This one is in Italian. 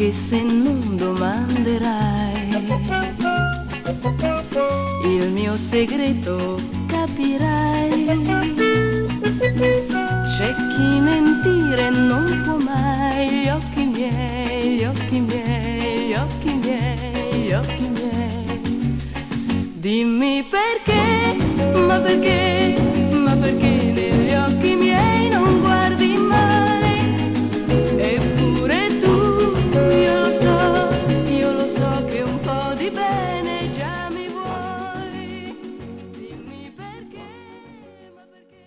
anche se non domanderai il mio segreto, capirai. C'è chi mentire non può mai, gli occhi miei, gli occhi miei, gli occhi miei, gli occhi miei. Dimmi perché, ma perché